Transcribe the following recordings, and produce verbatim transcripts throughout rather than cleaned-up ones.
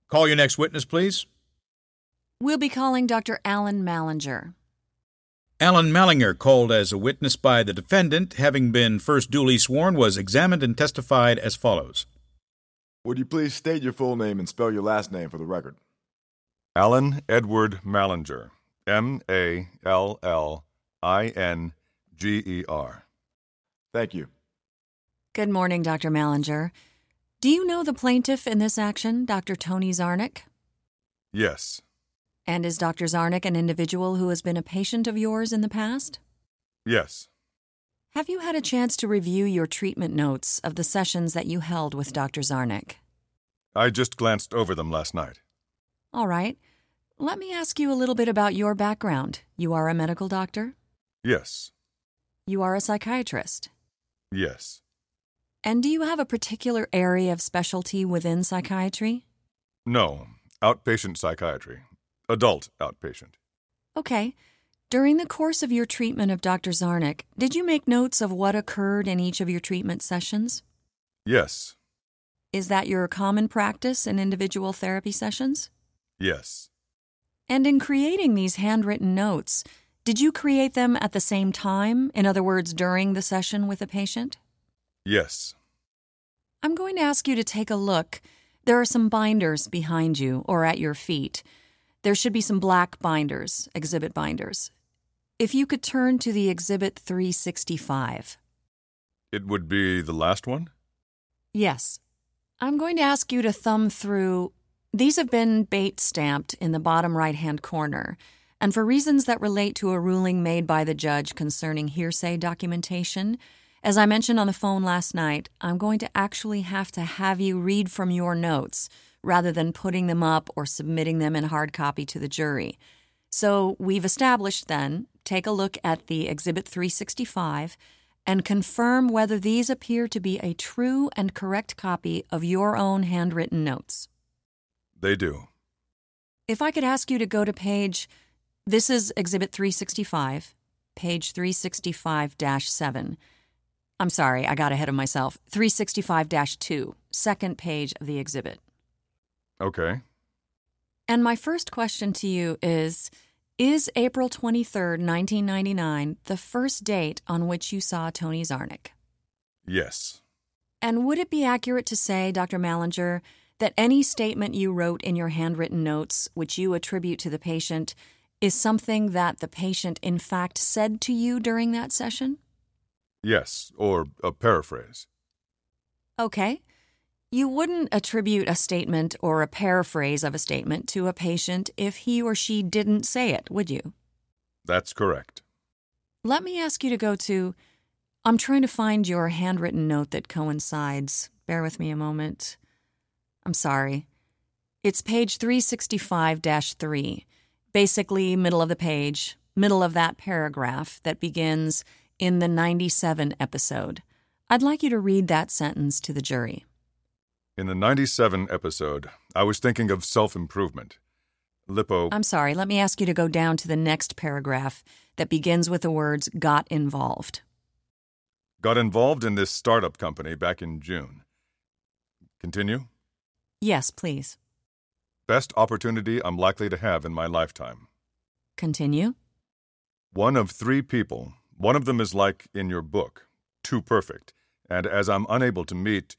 Call your next witness, please. We'll be calling Doctor Alan Mallinger. Alan Mallinger, called as a witness by the defendant, having been first duly sworn, was examined and testified as follows. Would you please state your full name and spell your last name for the record? Alan Edward Mallinger, M A L L I N G E R. Thank you. Good morning, Doctor Mallinger. Do you know the plaintiff in this action, Doctor Tony Zarnick? Yes. And is Doctor Zarnick an individual who has been a patient of yours in the past? Yes. Have you had a chance to review your treatment notes of the sessions that you held with Doctor Zarnick? I just glanced over them last night. All right. Let me ask you a little bit about your background. You are a medical doctor? Yes. You are a psychiatrist? Yes. And do you have a particular area of specialty within psychiatry? No. Outpatient psychiatry. Adult outpatient. Okay. During the course of your treatment of Doctor Zarnick, did you make notes of what occurred in each of your treatment sessions? Yes. Is that your common practice in individual therapy sessions? Yes. And in creating these handwritten notes, did you create them at the same time, in other words, during the session with the patient? Yes. I'm going to ask you to take a look. There are some binders behind you or at your feet. There should be some black binders, exhibit binders. If you could turn to the Exhibit three sixty-five. It would be the last one? Yes. I'm going to ask you to thumb through. These have been bait stamped in the bottom right-hand corner, and for reasons that relate to a ruling made by the judge concerning hearsay documentation, as I mentioned on the phone last night, I'm going to actually have to have you read from your notes rather than putting them up or submitting them in hard copy to the jury. So we've established then, take a look at the Exhibit three sixty-five and confirm whether these appear to be a true and correct copy of your own handwritten notes. They do. If I could ask you to go to page, this is Exhibit three sixty-five, page three sixty-five dash seven. I'm sorry, I got ahead of myself. three sixty-five dash two, second page of the exhibit. Okay. And my first question to you is, is April twenty-third, nineteen ninety-nine, the first date on which you saw Tony Zarnick? Yes. And would it be accurate to say, Doctor Mallinger, that any statement you wrote in your handwritten notes, which you attribute to the patient, is something that the patient in fact said to you during that session? Yes, or a paraphrase. Okay. You wouldn't attribute a statement or a paraphrase of a statement to a patient if he or she didn't say it, would you? That's correct. Let me ask you to go to... I'm trying to find your handwritten note that coincides. Bear with me a moment. I'm sorry. It's page three sixty-five dash three. Basically, middle of the page, middle of that paragraph that begins in the ninety-seven episode. I'd like you to read that sentence to the jury. In the ninety-seven episode, I was thinking of self-improvement. Lipo... I'm sorry, let me ask you to go down to the next paragraph that begins with the words, got involved. Got involved in this startup company back in June. Continue? Yes, please. Best opportunity I'm likely to have in my lifetime. Continue. One of three people. One of them is like in your book, too perfect. And as I'm unable to meet...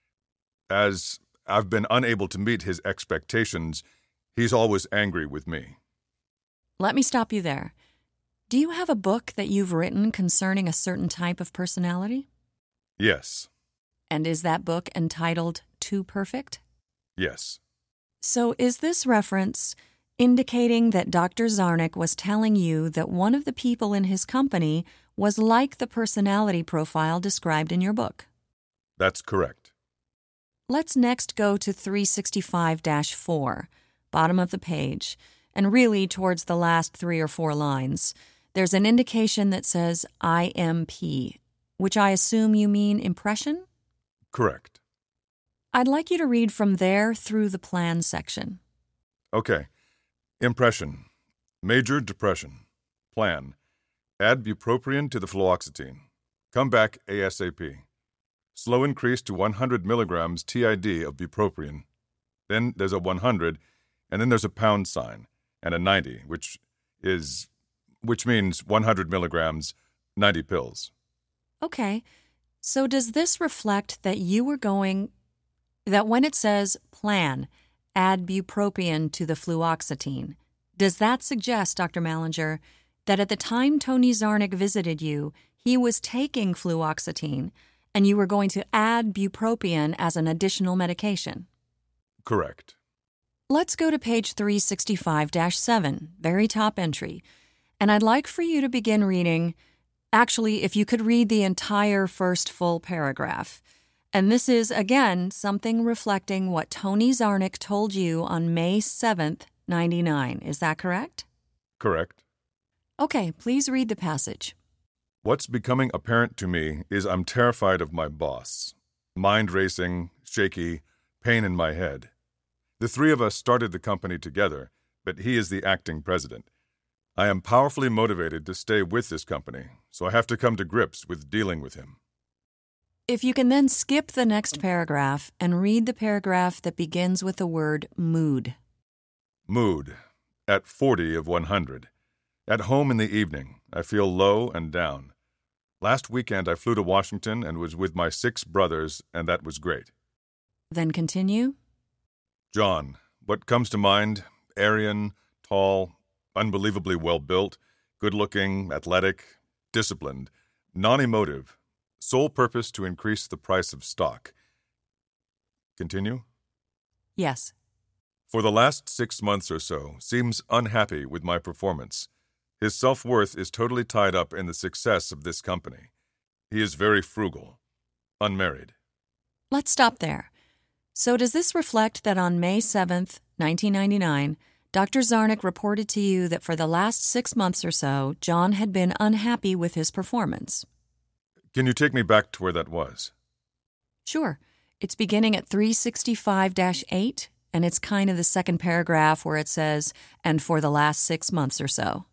As I've been unable to meet his expectations, he's always angry with me. Let me stop you there. Do you have a book that you've written concerning a certain type of personality? Yes. And is that book entitled Too Perfect? Yes. So is this reference indicating that Doctor Zarnick was telling you that one of the people in his company was like the personality profile described in your book? That's correct. Let's next go to three sixty-five dash four, bottom of the page, and really towards the last three or four lines. There's an indication that says I M P, which I assume you mean impression? Correct. I'd like you to read from there through the plan section. Okay. Impression. Major depression. Plan. Add bupropion to the fluoxetine. Come back ASAP. Slow increase to one hundred milligrams T I D of bupropion. Then there's a one hundred, and then there's a pound sign, and a ninety, which is, which means one hundred milligrams, ninety pills. Okay, so does this reflect that you were going, that when it says plan, add bupropion to the fluoxetine, does that suggest, Doctor Mallinger, that at the time Tony Zarnick visited you, he was taking fluoxetine, and you were going to add bupropion as an additional medication? Correct. Let's go to page three sixty-five dash seven, very top entry, and I'd like for you to begin reading. Actually, if you could read the entire first full paragraph. And this is, again, something reflecting what Tony Zarnick told you on May seventh, ninety-nine. Is that correct? Correct. Okay, please read the passage. What's becoming apparent to me is I'm terrified of my boss. Mind racing, shaky, pain in my head. The three of us started the company together, but he is the acting president. I am powerfully motivated to stay with this company, so I have to come to grips with dealing with him. If you can then skip the next paragraph and read the paragraph that begins with the word mood. Mood. At forty of one hundred. At home in the evening, I feel low and down. Last weekend I flew to Washington and was with my six brothers, and that was great. Then continue. John. What comes to mind? Aryan, tall, unbelievably well-built, good-looking, athletic, disciplined, non-emotive, sole purpose to increase the price of stock. Continue? Yes. For the last six months or so, seems unhappy with my performance. His self-worth is totally tied up in the success of this company. He is very frugal. Unmarried. Let's stop there. So does this reflect that on May seventh, nineteen ninety-nine, Doctor Zarnick reported to you that for the last six months or so, John had been unhappy with his performance? Can you take me back to where that was? Sure. It's beginning at three sixty-five dash eight, and it's kind of the second paragraph where it says, and for the last six months or so.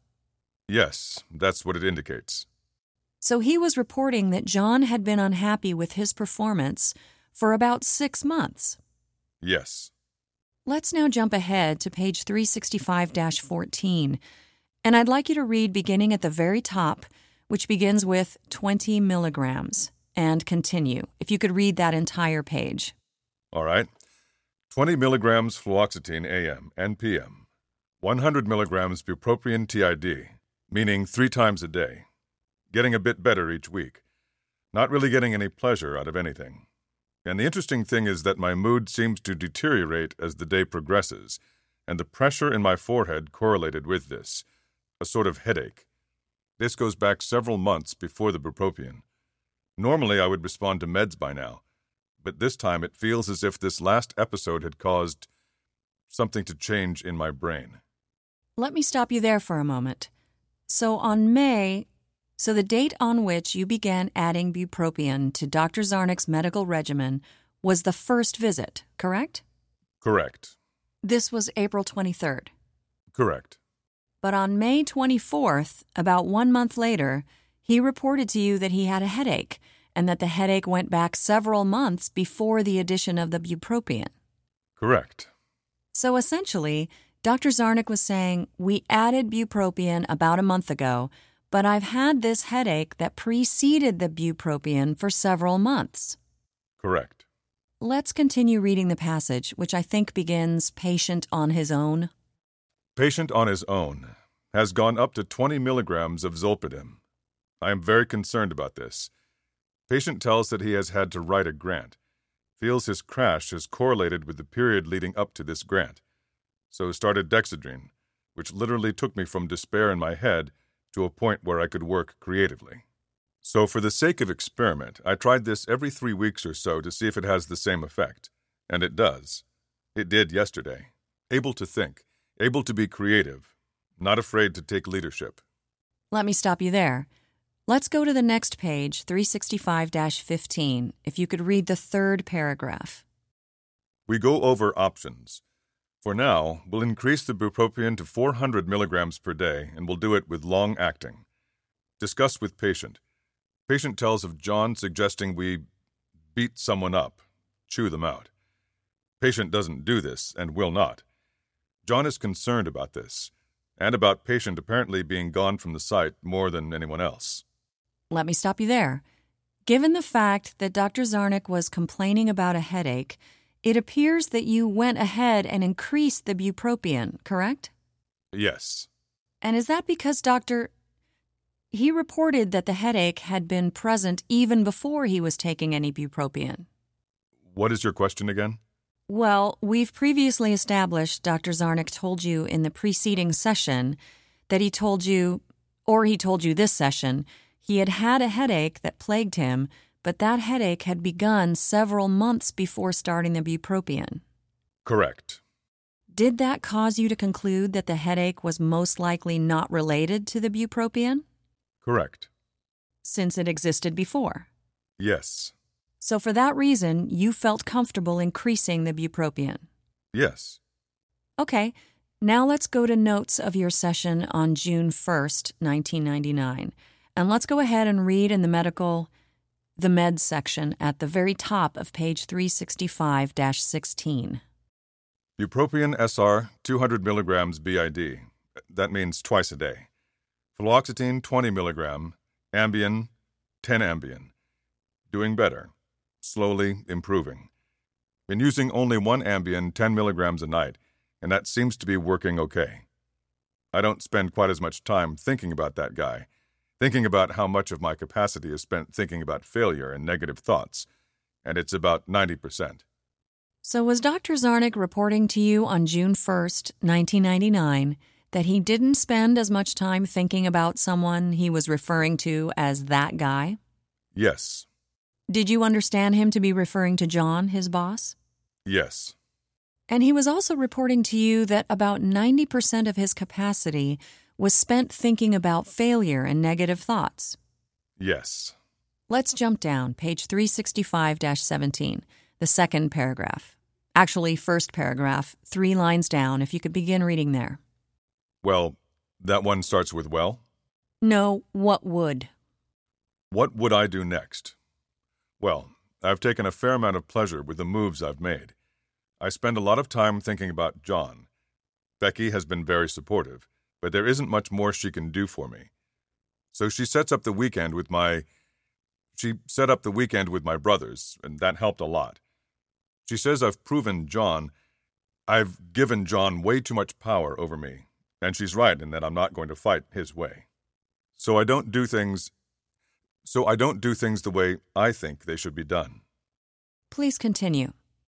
Yes, that's what it indicates. So he was reporting that John had been unhappy with his performance for about six months. Yes. Let's now jump ahead to page three sixty-five dash fourteen, and I'd like you to read beginning at the very top, which begins with twenty milligrams, and continue, if you could read that entire page. All right. twenty milligrams fluoxetine A M and P M. one hundred milligrams bupropion T I D, meaning three times a day. Getting a bit better each week. Not really getting any pleasure out of anything. And the interesting thing is that my mood seems to deteriorate as the day progresses, and the pressure in my forehead correlated with this, a sort of headache. This goes back several months before the bupropion. Normally I would respond to meds by now, but this time it feels as if this last episode had caused something to change in my brain. Let me stop you there for a moment. So on May, so the date on which you began adding bupropion to Doctor Zarnick's medical regimen was the first visit, correct? Correct. This was April twenty-third. Correct. But on May twenty-fourth, about one month later, he reported to you that he had a headache and that the headache went back several months before the addition of the bupropion. Correct. So essentially, Doctor Zarnick was saying, we added bupropion about a month ago, but I've had this headache that preceded the bupropion for several months. Correct. Let's continue reading the passage, which I think begins, patient on his own. Patient on his own has gone up to twenty milligrams of zolpidem. I am very concerned about this. Patient tells that he has had to write a grant. Feels his crash is correlated with the period leading up to this grant. So started Dexedrine, which literally took me from despair in my head to a point where I could work creatively. So for the sake of experiment, I tried this every three weeks or so to see if it has the same effect. And it does. It did yesterday. Able to think, able to be creative, not afraid to take leadership. Let me stop you there. Let's go to the next page, three sixty-five dash fifteen, if you could read the third paragraph. We go over options. For now, we'll increase the bupropion to four hundred milligrams per day, and we'll do it with long-acting. Discuss with patient. Patient tells of John suggesting we beat someone up, chew them out. Patient doesn't do this and will not. John is concerned about this, and about patient apparently being gone from the site more than anyone else. Let me stop you there. Given the fact that Doctor Zarnick was complaining about a headache, it appears that you went ahead and increased the bupropion, correct? Yes. And is that because Doctor He reported that the headache had been present even before he was taking any bupropion. What is your question again? Well, we've previously established Doctor Zarnick told you in the preceding session that he told you, or he told you this session, he had had a headache that plagued him, but that headache had begun several months before starting the bupropion. Correct. Did that cause you to conclude that the headache was most likely not related to the bupropion? Correct. Since it existed before? Yes. So for that reason, you felt comfortable increasing the bupropion? Yes. Okay, now let's go to notes of your session on June first, nineteen ninety-nine. And let's go ahead and read in the medical, the meds section at the very top of page three sixty-five dash sixteen. Bupropion S R, two hundred milligrams B I D. That means twice a day. Fluoxetine, twenty milligram. Ambien, ten Ambien. Doing better. Slowly improving. Been using only one Ambien, ten milligrams a night, and that seems to be working okay. I don't spend quite as much time thinking about that guy, thinking about how much of my capacity is spent thinking about failure and negative thoughts, and it's about ninety percent. So was Doctor Zarnick reporting to you on June first, nineteen ninety-nine, that he didn't spend as much time thinking about someone he was referring to as that guy? Yes. Did you understand him to be referring to John, his boss? Yes. And he was also reporting to you that about ninety percent of his capacity was spent thinking about failure and negative thoughts? Yes. Let's jump down, page three sixty-five dash seventeen, the second paragraph. Actually, first paragraph, three lines down, if you could begin reading there. Well, that one starts with well? No, what would? What would I do next? Well, I've taken a fair amount of pleasure with the moves I've made. I spend a lot of time thinking about John. Becky has been very supportive, but there isn't much more she can do for me. So she sets up the weekend with my... She set up the weekend with my brothers, and that helped a lot. She says I've proven John... I've given John way too much power over me, and she's right in that I'm not going to fight his way. So I don't do things... So I don't do things the way I think they should be done. Please continue.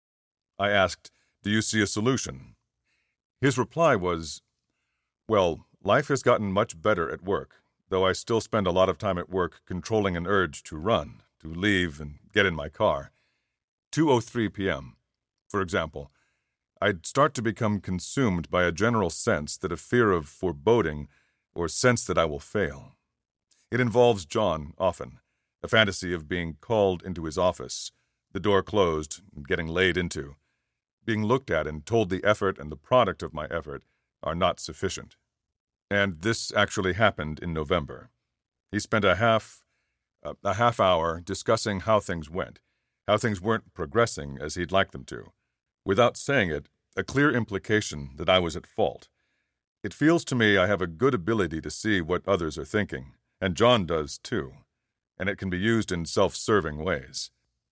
I asked, do you see a solution? His reply was, well, life has gotten much better at work, though I still spend a lot of time at work controlling an urge to run, to leave and get in my car. two oh three p.m., for example, I'd start to become consumed by a general sense that a fear of foreboding or sense that I will fail. It involves John, often, a fantasy of being called into his office, the door closed, and getting laid into, being looked at and told the effort and the product of my effort are not sufficient. And this actually happened in November. He spent a half, uh, a half hour discussing how things went, how things weren't progressing as he'd like them to. Without saying it, a clear implication that I was at fault. It feels to me I have a good ability to see what others are thinking, and John does too, and it can be used in self-serving ways.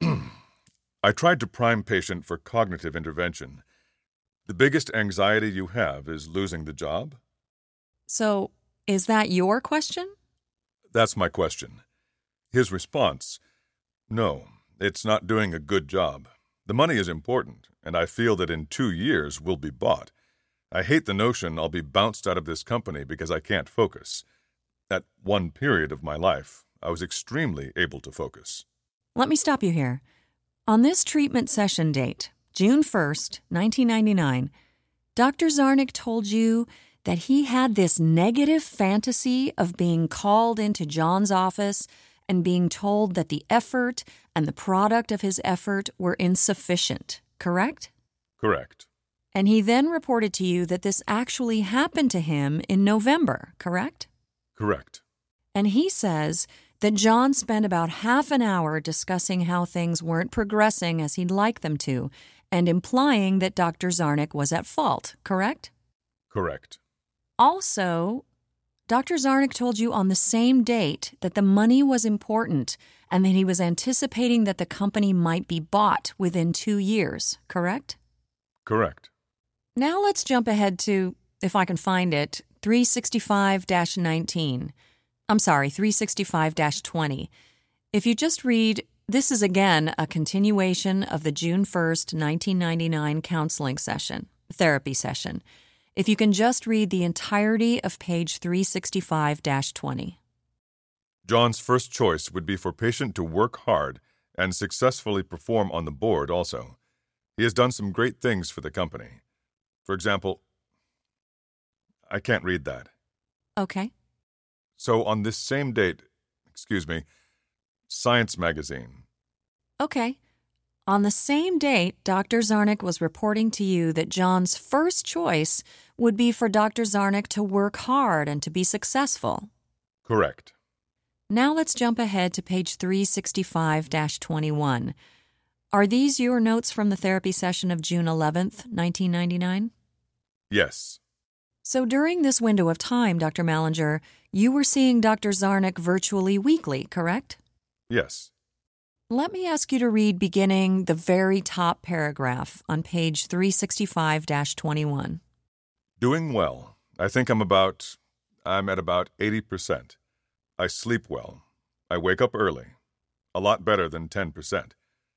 I tried to prime patient for cognitive intervention. The biggest anxiety you have is losing the job? So, is that your question? That's my question. His response, no, it's not doing a good job. The money is important, and I feel that in two years we'll be bought. I hate the notion I'll be bounced out of this company because I can't focus. At one period of my life, I was extremely able to focus. Let me stop you here. On this treatment session date, June first, nineteen ninety-nine, Doctor Zarnick told you that he had this negative fantasy of being called into John's office and being told that the effort and the product of his effort were insufficient, correct? Correct. And he then reported to you that this actually happened to him in November, correct? Correct. And he says that John spent about half an hour discussing how things weren't progressing as he'd like them to, and implying that Doctor Zarnick was at fault, correct? Correct. Also, Doctor Zarnick told you on the same date that the money was important and that he was anticipating that the company might be bought within two years, correct? Correct. Now let's jump ahead to, if I can find it, three sixty-five dash nineteen. I'm sorry, three sixty-five dash twenty. If you just read, this is again a continuation of the June first, nineteen ninety-nine counseling session, therapy session. If you can just read the entirety of page three sixty-five dash twenty. John's first choice would be for patient to work hard and successfully perform on the board also. He has done some great things for the company. For example, I can't read that. Okay. So on this same date, excuse me, Science magazine. Okay. On the same date, Doctor Zarnick was reporting to you that John's first choice would be for Doctor Zarnick to work hard and to be successful. Correct. Now let's jump ahead to page three sixty-five dash twenty-one. Are these your notes from the therapy session of June eleventh, nineteen ninety-nine? Yes. So during this window of time, Doctor Mallinger, you were seeing Doctor Zarnick virtually weekly, correct? Yes. Let me ask you to read beginning the very top paragraph on page three sixty-five dash twenty-one. Doing well. I think I'm about, I'm at about eighty percent. I sleep well. I wake up early. A lot better than ten percent.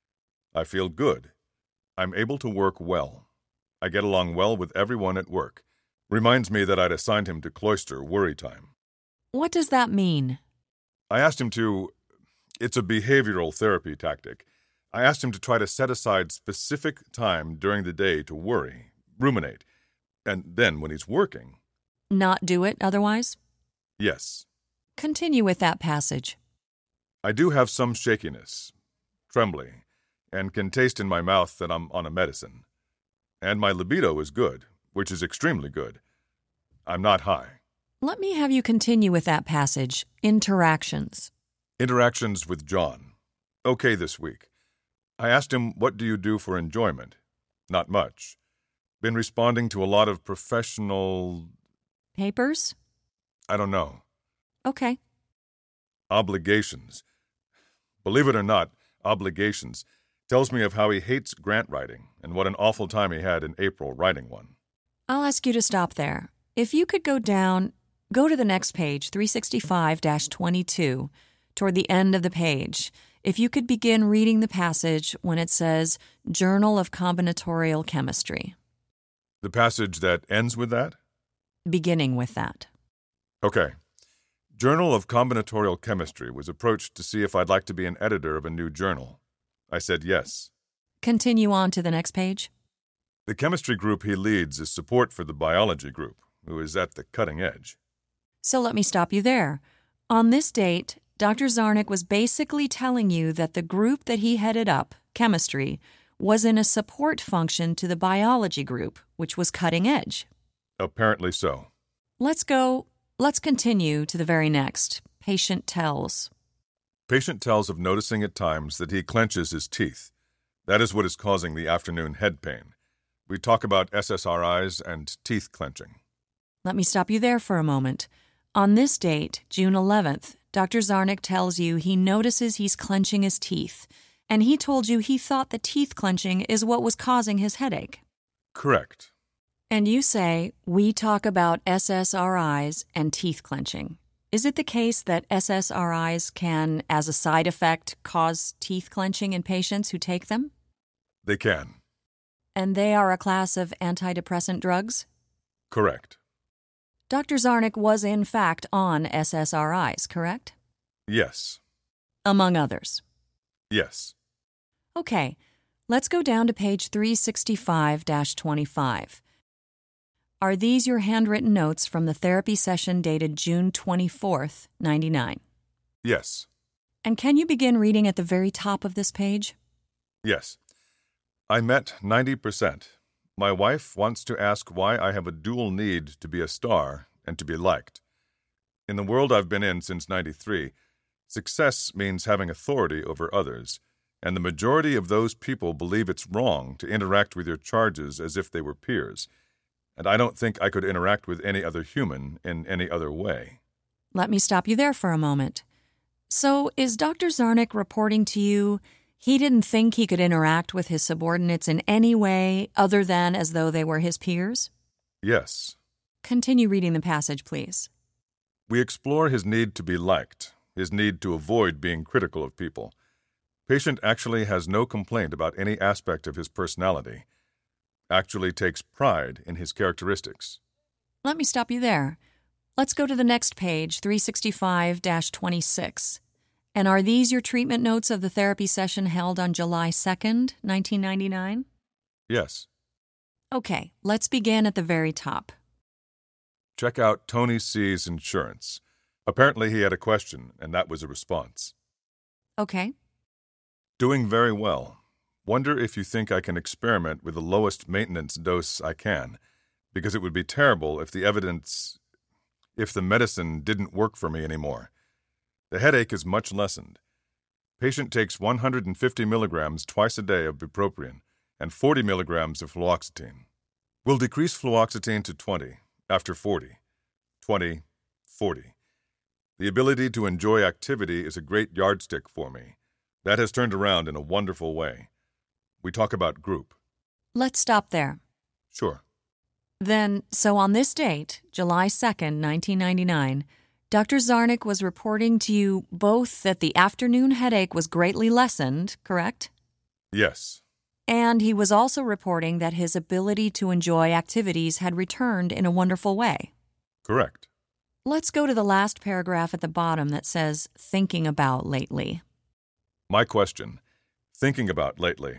I feel good. I'm able to work well. I get along well with everyone at work. Reminds me that I'd assigned him to cloister worry time. What does that mean? I asked him to, it's a behavioral therapy tactic. I asked him to try to set aside specific time during the day to worry, ruminate, and then when he's working. Not do it otherwise? Yes. Continue with that passage. I do have some shakiness, trembling, and can taste in my mouth that I'm on a medicine. And my libido is good, which is extremely good. I'm not high. Let me have you continue with that passage. Interactions. Interactions with John. Okay this week. I asked him, what do you do for enjoyment? Not much. Been responding to a lot of professional... Papers? I don't know. Okay. Obligations. Believe it or not, obligations. Tells me of how he hates grant writing and what an awful time he had in April writing one. I'll ask you to stop there. If you could go down, go to the next page, three sixty-five dash twenty-two, toward the end of the page. If you could begin reading the passage when it says Journal of Combinatorial Chemistry. The passage that ends with that? Beginning with that. Okay. Journal of Combinatorial Chemistry was approached to see if I'd like to be an editor of a new journal. I said yes. Continue on to the next page. The chemistry group he leads is support for the biology group, who is at the cutting edge. So let me stop you there. On this date, Doctor Zarnick was basically telling you that the group that he headed up, chemistry, was in a support function to the biology group, which was cutting edge. Apparently so. Let's go, let's continue to the very next. Patient tells. Patient tells of noticing at times that he clenches his teeth. That is what is causing the afternoon head pain. We talk about S S R Is and teeth clenching. Let me stop you there for a moment. On this date, June eleventh, Doctor Zarnick tells you he notices he's clenching his teeth, and he told you he thought the teeth clenching is what was causing his headache. Correct. And you say, we talk about S S R Is and teeth clenching. Is it the case that S S R Is can, as a side effect, cause teeth clenching in patients who take them? They can. And they are a class of antidepressant drugs? Correct. Doctor Zarnick was in fact on S S R Is, correct? Yes. Among others. Yes. Okay, let's go down to page three sixty-five dash twenty-five. Are these your handwritten notes from the therapy session dated June twenty-fourth, ninety-nine? Yes. And can you begin reading at the very top of this page? Yes. I met ninety percent. My wife wants to ask why I have a dual need to be a star and to be liked. In the world I've been in since ninety-three, success means having authority over others. and the majority of those people believe it's wrong to interact with your charges as if they were peers, and I don't think I could interact with any other human in any other way. Let me stop you there for a moment. So, is Doctor Zarnick reporting to you he didn't think he could interact with his subordinates in any way other than as though they were his peers? Yes. Continue reading the passage, please. We explore his need to be liked, his need to avoid being critical of people. Patient actually has no complaint about any aspect of his personality, actually takes pride in his characteristics. Let me stop you there. Let's go to the next page, three sixty-five dash twenty-six. And are these your treatment notes of the therapy session held on July second, nineteen ninety-nine? Yes. Okay, let's begin at the very top. Check out Tony C's insurance. Apparently he had a question, and that was a response. Okay. Doing very well. Wonder if you think I can experiment with the lowest maintenance dose I can, because it would be terrible if the evidence, if the medicine didn't work for me anymore. The headache is much lessened. Patient takes one hundred fifty milligrams twice a day of bupropion and forty milligrams of fluoxetine. We'll decrease fluoxetine to twenty after forty. twenty, forty. The ability to enjoy activity is a great yardstick for me. That has turned around in a wonderful way. We talk about group. Let's stop there. Sure. Then, so on this date, July second, nineteen ninety-nine, Doctor Zarnick was reporting to you both that the afternoon headache was greatly lessened, correct? Yes. And he was also reporting that his ability to enjoy activities had returned in a wonderful way. Correct. Let's go to the last paragraph at the bottom that says, thinking about lately. My question, thinking about lately.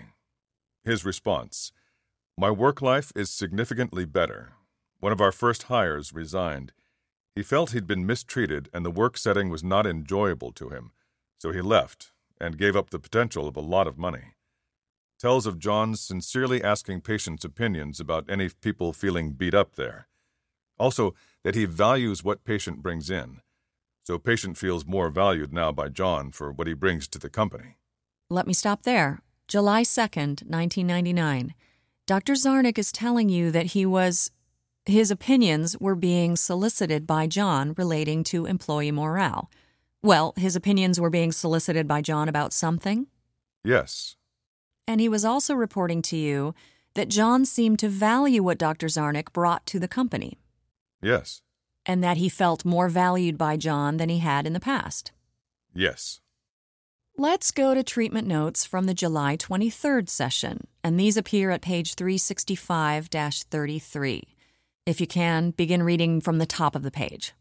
His response, my work life is significantly better. One of our first hires resigned. He felt he'd been mistreated and the work setting was not enjoyable to him, so he left and gave up the potential of a lot of money. Tells of John sincerely asking patients' opinions about any people feeling beat up there. Also, that he values what patient brings in, so patient feels more valued now by John for what he brings to the company. Let me stop there. July second, nineteen ninety-nine. Doctor Zarnick is telling you that he was... his opinions were being solicited by John relating to employee morale. Well, his opinions were being solicited by John about something? Yes. And he was also reporting to you that John seemed to value what Doctor Zarnick brought to the company. Yes. And that he felt more valued by John than he had in the past. Yes. Let's go to treatment notes from the July twenty-third session, and these appear at page three sixty-five dash thirty-three. If you can, begin reading from the top of the page.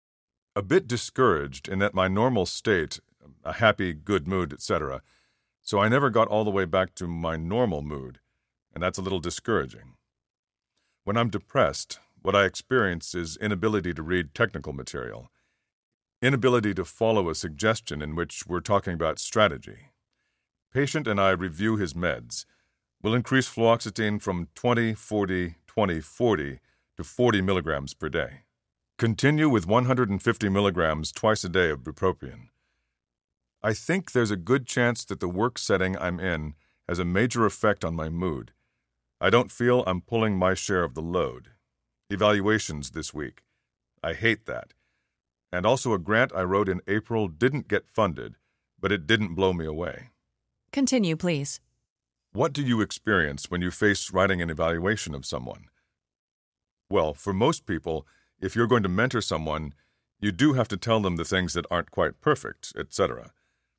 A bit discouraged in that my normal state, a happy, good mood, et cetera, so I never got all the way back to my normal mood, and that's a little discouraging. When I'm depressed, what I experience is inability to read technical material, inability to follow a suggestion in which we're talking about strategy. Patient and I review his meds. We'll increase fluoxetine from twenty, forty, twenty, forty to forty milligrams per day. Continue with one hundred fifty milligrams twice a day of bupropion. I think there's a good chance that the work setting I'm in has a major effect on my mood. I don't feel I'm pulling my share of the load. Evaluations this week. I hate that. And also a grant I wrote in April didn't get funded, but it didn't blow me away. Continue, please. What do you experience when you face writing an evaluation of someone? Well, for most people, if you're going to mentor someone, you do have to tell them the things that aren't quite perfect, et cetera.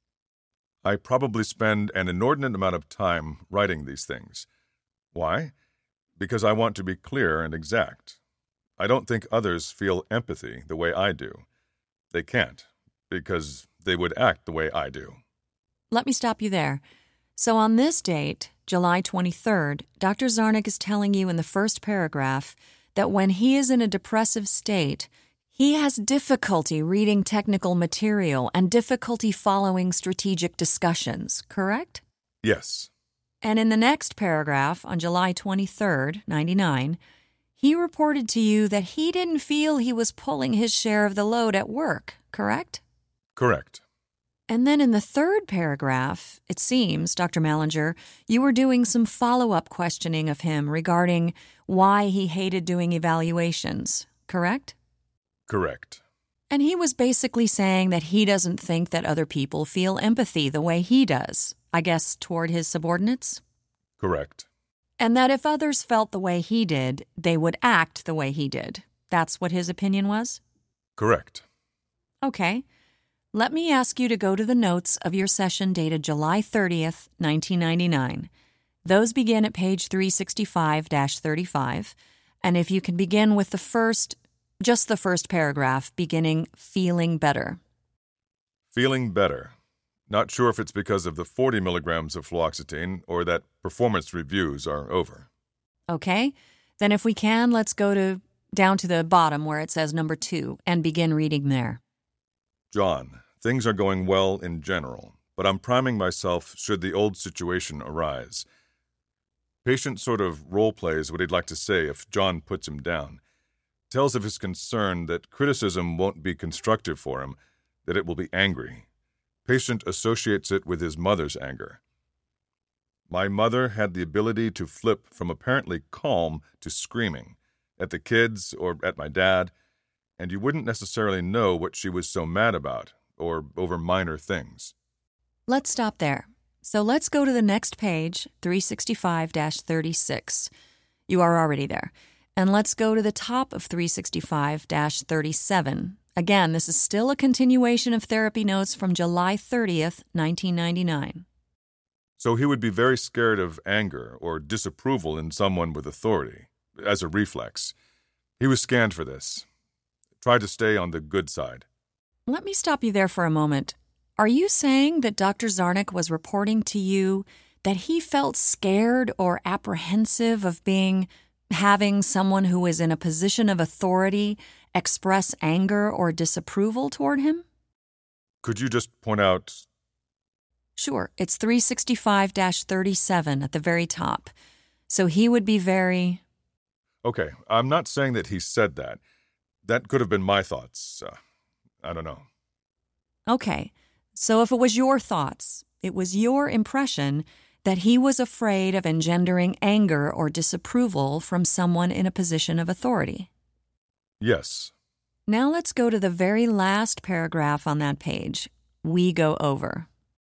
I probably spend an inordinate amount of time writing these things. Why? Because I want to be clear and exact. I don't think others feel empathy the way I do. They can't, because they would act the way I do. Let me stop you there. So on this date, July twenty-third, Doctor Zarnick is telling you in the first paragraph that when he is in a depressive state, he has difficulty reading technical material and difficulty following strategic discussions, correct? Yes. And in the next paragraph, on July twenty-third, ninety-nine, he reported to you that he didn't feel he was pulling his share of the load at work, correct? Correct. And then in the third paragraph, it seems, Doctor Mallinger, you were doing some follow-up questioning of him regarding why he hated doing evaluations, correct? Correct. And he was basically saying that he doesn't think that other people feel empathy the way he does, I guess, toward his subordinates? Correct. And that if others felt the way he did, they would act the way he did. That's what his opinion was? Correct. Okay. Let me ask you to go to the notes of your session dated July thirtieth, nineteen ninety-nine. Those begin at page three sixty-five dash thirty-five, and if you can begin with the first, just the first paragraph, beginning feeling better. Feeling better. Not sure if it's because of the forty milligrams of fluoxetine or that performance reviews are over. Okay. Then if we can, let's go to down to the bottom where it says number two and begin reading there. John, things are going well in general, but I'm priming myself should the old situation arise. Patient sort of role-plays what he'd like to say if John puts him down. Tells of his concern that criticism won't be constructive for him, that it will be angry. Patient associates it with his mother's anger. My mother had the ability to flip from apparently calm to screaming, at the kids or at my dad, and you wouldn't necessarily know what she was so mad about, or over minor things. Let's stop there. So let's go to the next page, three sixty-five dash thirty-six. You are already there. And let's go to the top of three sixty-five dash thirty-seven. Again, this is still a continuation of therapy notes from July thirtieth, nineteen ninety-nine. So he would be very scared of anger or disapproval in someone with authority, as a reflex. He was scanned for this. Tried to stay on the good side. Let me stop you there for a moment. Are you saying that Doctor Zarnick was reporting to you that he felt scared or apprehensive of being, having someone who is in a position of authority express anger or disapproval toward him? Could you just point out... Sure, it's three sixty-five dash thirty-seven at the very top. So he would be very... Okay, I'm not saying that he said that. That could have been my thoughts. Uh, I don't know. Okay, so if it was your thoughts, it was your impression that he was afraid of engendering anger or disapproval from someone in a position of authority. Yes. Now let's go to the very last paragraph on that page. We go over.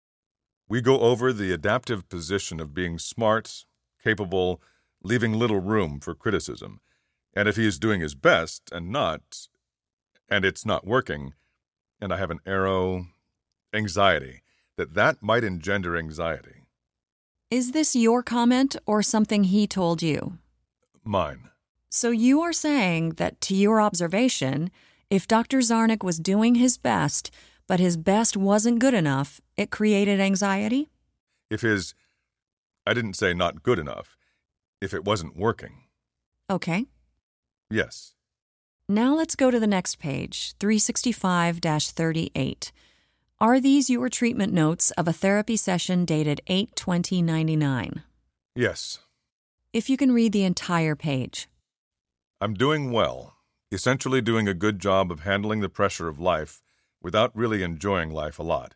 We go over the adaptive position of being smart, capable, leaving little room for criticism. And if he is doing his best and not, and it's not working, and I have an arrow, anxiety, that that might engender anxiety. Is this your comment or something he told you? Mine. So you are saying that, to your observation, if Doctor Zarnick was doing his best, but his best wasn't good enough, it created anxiety? If his, I didn't say not good enough, if it wasn't working. Okay. Yes. Now let's go to the next page, three sixty-five dash thirty-eight. Are these your treatment notes of a therapy session dated eight twenty ninety-nine? Yes. If you can read the entire page. I'm doing well, essentially doing a good job of handling the pressure of life without really enjoying life a lot.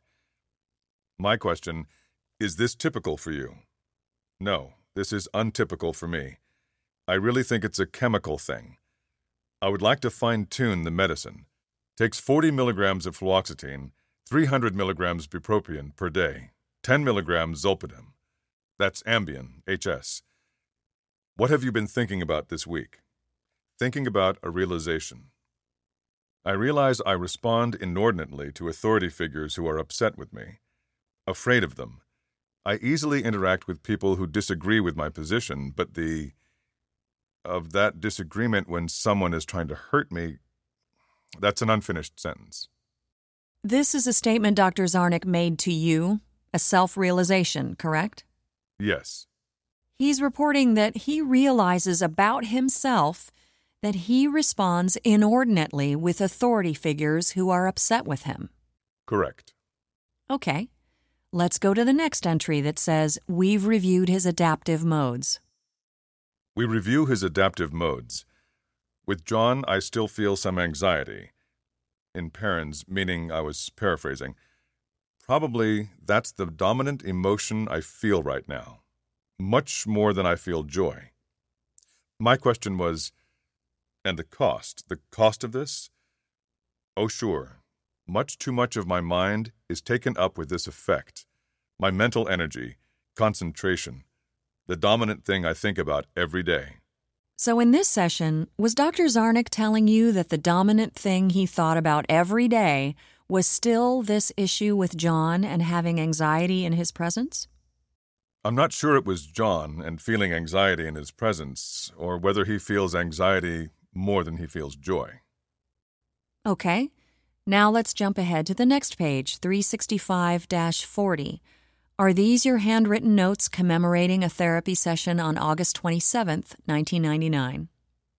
My question, is this typical for you? No, this is untypical for me. I really think it's a chemical thing. I would like to fine-tune the medicine. Takes forty milligrams of fluoxetine, three hundred milligrams bupropion per day, ten milligrams zolpidem. That's Ambien, H S. What have you been thinking about this week? Thinking about a realization. I realize I respond inordinately to authority figures who are upset with me, afraid of them. I easily interact with people who disagree with my position, but the... of that disagreement when someone is trying to hurt me, that's an unfinished sentence. This is a statement Doctor Zarnick made to you, a self-realization, correct? Yes. He's reporting that he realizes about himself that he responds inordinately with authority figures who are upset with him. Correct. Okay. Let's go to the next entry that says, we've reviewed his adaptive modes. We review his adaptive modes. With John, I still feel some anxiety. In parens, meaning I was paraphrasing, Probably that's the dominant emotion I feel right now, much more than I feel joy. My question was, and the cost, the cost of this? Oh, sure. Much too much of my mind is taken up with this effect. My mental energy, concentration, the dominant thing I think about every day. So in this session, was Doctor Zarnick telling you that the dominant thing he thought about every day was still this issue with John and having anxiety in his presence? I'm not sure it was John and feeling anxiety in his presence, or whether he feels anxiety more than he feels joy. Okay. Now let's jump ahead to the next page, three sixty-five dash forty. Are these your handwritten notes commemorating a therapy session on August twenty-seventh, nineteen ninety-nine?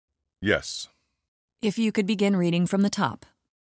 Yes. If you could begin reading from the top.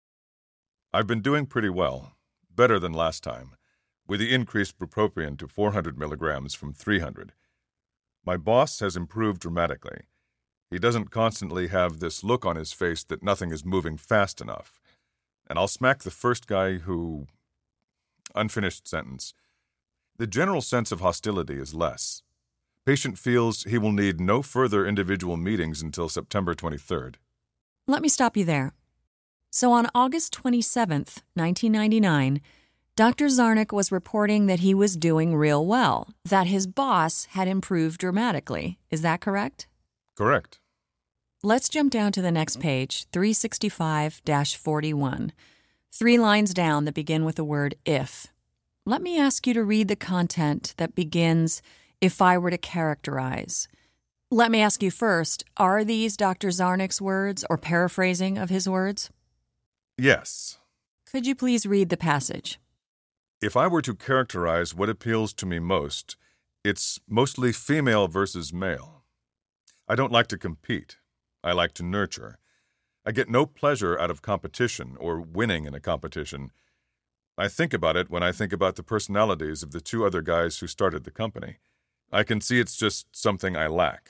I've been doing pretty well, better than last time, with the increased bupropion to four hundred milligrams from three hundred. My boss has improved dramatically. He doesn't constantly have this look on his face that nothing is moving fast enough. And I'll smack the first guy who... Unfinished sentence. The general sense of hostility is less. Patient feels he will need no further individual meetings until September twenty-third. Let me stop you there. So on August twenty-seventh, nineteen ninety-nine, Doctor Zarnick was reporting that he was doing real well, that his boss had improved dramatically. Is that correct? Correct. Let's jump down to the next page, three sixty-five dash forty-one. Three lines down that begin with the word if. Let me ask you to read the content that begins, if I were to characterize. Let me ask you first, are these Doctor Zarnick's words or paraphrasing of his words? Yes. Could you please read the passage? If I were to characterize what appeals to me most, it's mostly female versus male. I don't like to compete. I like to nurture. I get no pleasure out of competition or winning in a competition. I think about it when I think about the personalities of the two other guys who started the company. I can see it's just something I lack.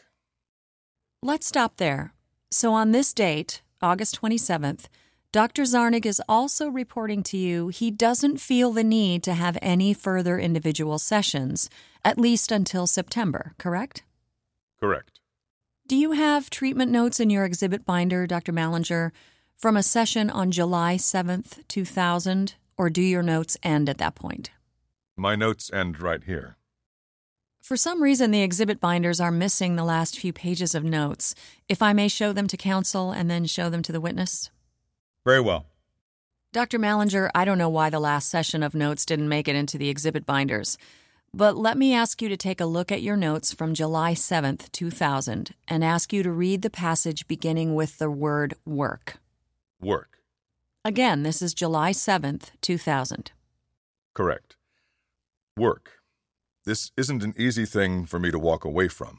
Let's stop there. So on this date, August twenty-seventh, Doctor Zarnick is also reporting to you he doesn't feel the need to have any further individual sessions, at least until September, correct? Correct. Do you have treatment notes in your exhibit binder, Doctor Mallinger, from a session on July seventh, two thousand, or do your notes end at that point? My notes end right here. For some reason, the exhibit binders are missing the last few pages of notes. If I may show them to counsel and then show them to the witness? Very well. Doctor Mallinger, I don't know why the last session of notes didn't make it into the exhibit binders, but let me ask you to take a look at your notes from July seventh, two thousand, and ask you to read the passage beginning with the word work. Work. Again, this is July seventh, two thousand. Correct. Work. This isn't an easy thing for me to walk away from.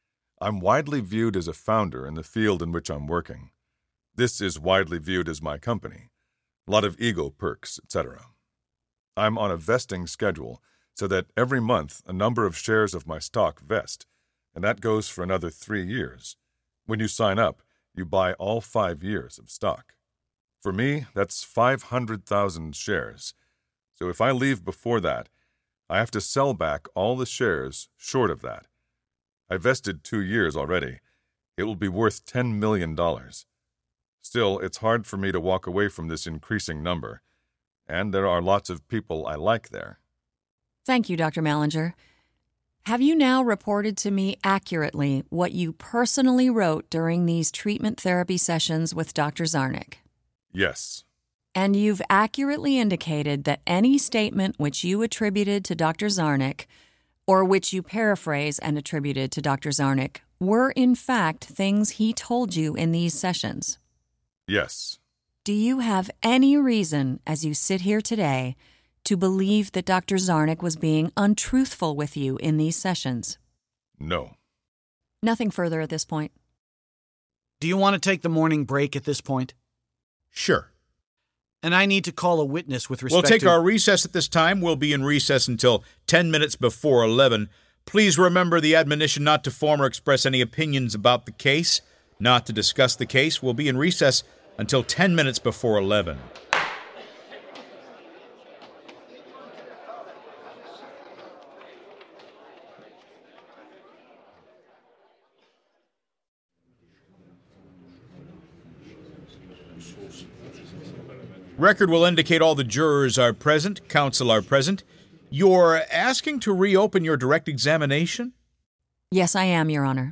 I'm widely viewed as a founder in the field in which I'm working. This is widely viewed as my company. A lot of ego perks, et cetera. I'm on a vesting schedule so that every month a number of shares of my stock vest, and that goes for another three years. When you sign up, you buy all five years of stock. For me, that's five hundred thousand shares. So if I leave before that, I have to sell back all the shares short of that. I vested two years already. It will be worth ten million dollars. Still, it's hard for me to walk away from this increasing number, and there are lots of people I like there. Thank you, Doctor Mallinger. Have you now reported to me accurately what you personally wrote during these treatment therapy sessions with Doctor Zarnick? Yes. And you've accurately indicated that any statement which you attributed to Doctor Zarnick, or which you paraphrase and attributed to Doctor Zarnick, were in fact things he told you in these sessions? Yes. Do you have any reason, as you sit here today, to believe that Doctor Zarnick was being untruthful with you in these sessions? No. Nothing further at this point. Do you want to take the morning break at this point? Sure. And I need to call a witness with respect We'll take to... our recess at this time. We'll be in recess until ten minutes before eleven. Please remember the admonition not to form or express any opinions about the case, not to discuss the case. We'll be in recess until ten minutes before eleven. Record will indicate all the jurors are present, counsel are present. You're asking to reopen your direct examination? Yes, I am, Your Honor.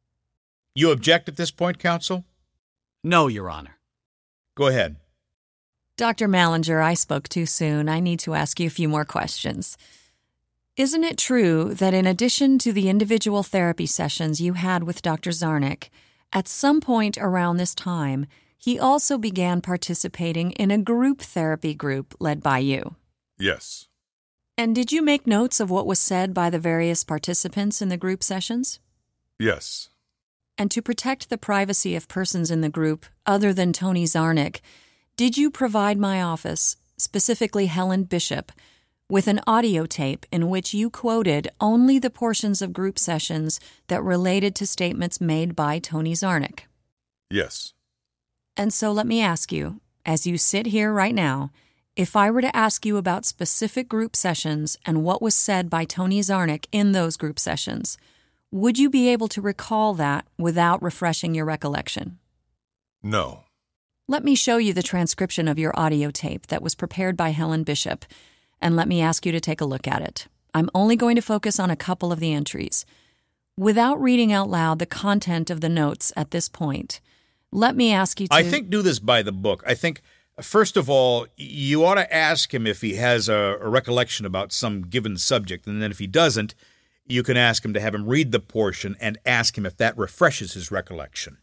You object at this point, counsel? No, Your Honor. Go ahead. Doctor Mallinger, I spoke too soon. I need to ask you a few more questions. Isn't it true that in addition to the individual therapy sessions you had with Doctor Zarnick, at some point around this time, he also began participating in a group therapy group led by you? Yes. And did you make notes of what was said by the various participants in the group sessions? Yes. And to protect the privacy of persons in the group other than Tony Zarnick, did you provide my office, specifically Helen Bishop, with an audio tape in which you quoted only the portions of group sessions that related to statements made by Tony Zarnick? Yes. And so let me ask you, as you sit here right now, if I were to ask you about specific group sessions and what was said by Tony Zarnick in those group sessions, would you be able to recall that without refreshing your recollection? No. Let me show you the transcription of your audio tape that was prepared by Helen Bishop, and let me ask you to take a look at it. I'm only going to focus on a couple of the entries. Without reading out loud the content of the notes at this point, let me ask you to... I think do this by the book. I think, first of all, you ought to ask him if he has a, a recollection about some given subject, and then if he doesn't, you can ask him to have him read the portion and ask him if that refreshes his recollection.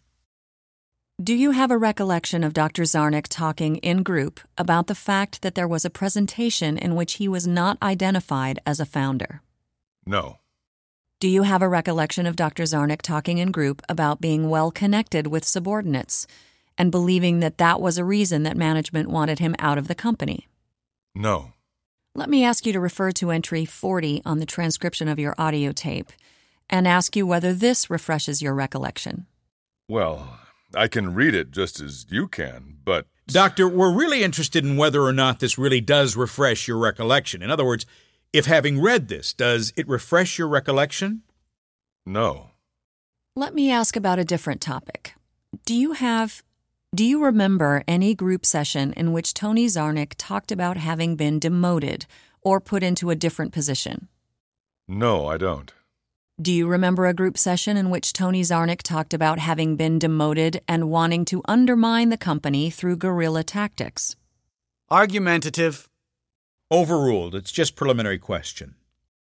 Do you have a recollection of Doctor Zarnick talking in group about the fact that there was a presentation in which he was not identified as a founder? No. Do you have a recollection of Doctor Zarnick talking in group about being well connected with subordinates and believing that that was a reason that management wanted him out of the company? No. Let me ask you to refer to entry forty on the transcription of your audio tape and ask you whether this refreshes your recollection. Well, I can read it just as you can, but... Doctor, we're really interested in whether or not this really does refresh your recollection. In other words, if having read this, does it refresh your recollection? No. Let me ask about a different topic. Do you have... Do you remember any group session in which Tony Zarnick talked about having been demoted or put into a different position? No, I don't. Do you remember a group session in which Tony Zarnick talked about having been demoted and wanting to undermine the company through guerrilla tactics? Argumentative. Overruled. It's just preliminary question.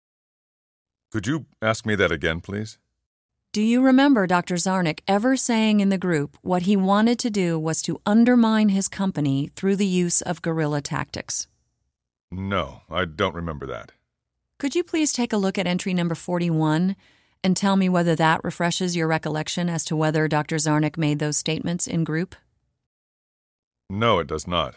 Could you ask me that again, please? Do you remember Doctor Zarnick ever saying in the group what he wanted to do was to undermine his company through the use of guerrilla tactics? No, I don't remember that. Could you please take a look at entry number forty-one and tell me whether that refreshes your recollection as to whether Doctor Zarnick made those statements in group? No, it does not.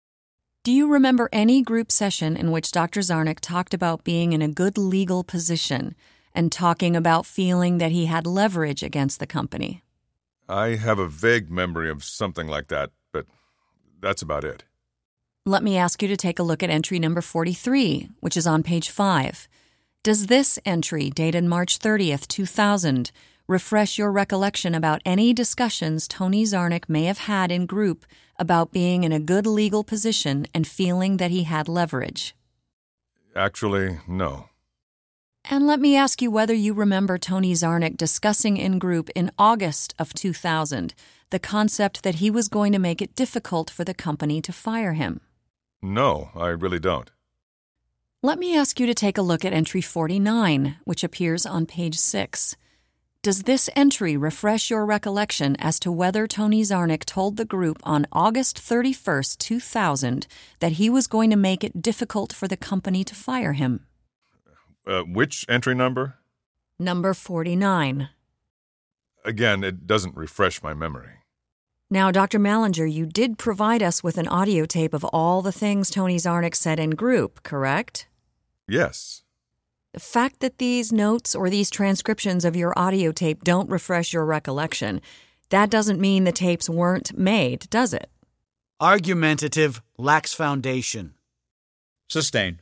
Do you remember any group session in which Doctor Zarnick talked about being in a good legal position and talking about feeling that he had leverage against the company? I have a vague memory of something like that, but that's about it. Let me ask you to take a look at entry number forty-three, which is on page five. Does this entry, dated March thirtieth, two thousand, refresh your recollection about any discussions Tony Zarnick may have had in group about being in a good legal position and feeling that he had leverage? Actually, no. And let me ask you whether you remember Tony Zarnick discussing in group in August of two thousand the concept that he was going to make it difficult for the company to fire him. No, I really don't. Let me ask you to take a look at entry forty-nine, which appears on page six. Does this entry refresh your recollection as to whether Tony Zarnick told the group on August thirty-first, two thousand that he was going to make it difficult for the company to fire him? Uh, which entry number? Number forty-nine. Again, it doesn't refresh my memory. Now, Doctor Mallinger, you did provide us with an audio tape of all the things Tony Zarnick said in group, correct? Yes. The fact that these notes or these transcriptions of your audio tape don't refresh your recollection, that doesn't mean the tapes weren't made, does it? Argumentative, lacks foundation. Sustained.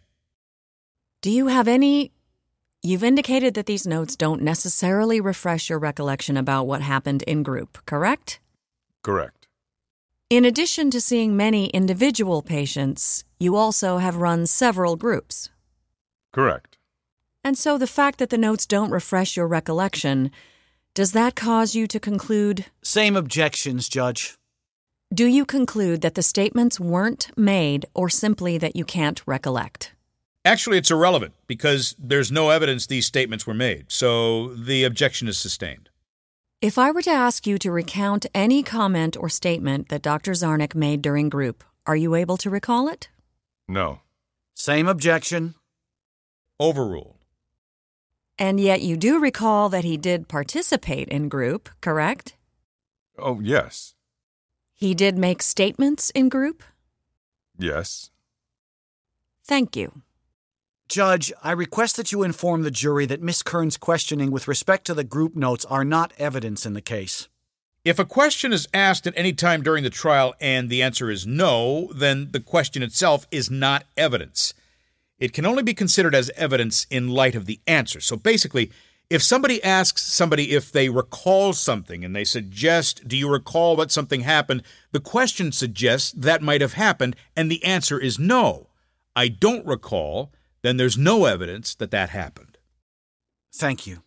Do you have any... You've indicated that these notes don't necessarily refresh your recollection about what happened in group, correct? Correct. In addition to seeing many individual patients, you also have run several groups. Correct. And so the fact that the notes don't refresh your recollection, does that cause you to conclude? Same objections, Judge. Do you conclude that the statements weren't made or simply that you can't recollect? Actually, it's irrelevant because there's no evidence these statements were made, so the objection is sustained. If I were to ask you to recount any comment or statement that Doctor Zarnick made during group, are you able to recall it? No. Same objection. Overruled. And yet you do recall that he did participate in group, correct? Oh, yes. He did make statements in group? Yes. Thank you. Judge, I request that you inform the jury that Miss Kern's questioning with respect to the group notes are not evidence in the case. If a question is asked at any time during the trial and the answer is no, then the question itself is not evidence. It can only be considered as evidence in light of the answer. So basically, if somebody asks somebody if they recall something and they suggest, do you recall that something happened, the question suggests that might have happened, and the answer is no. I don't recall. Then there's no evidence that that happened. Thank you.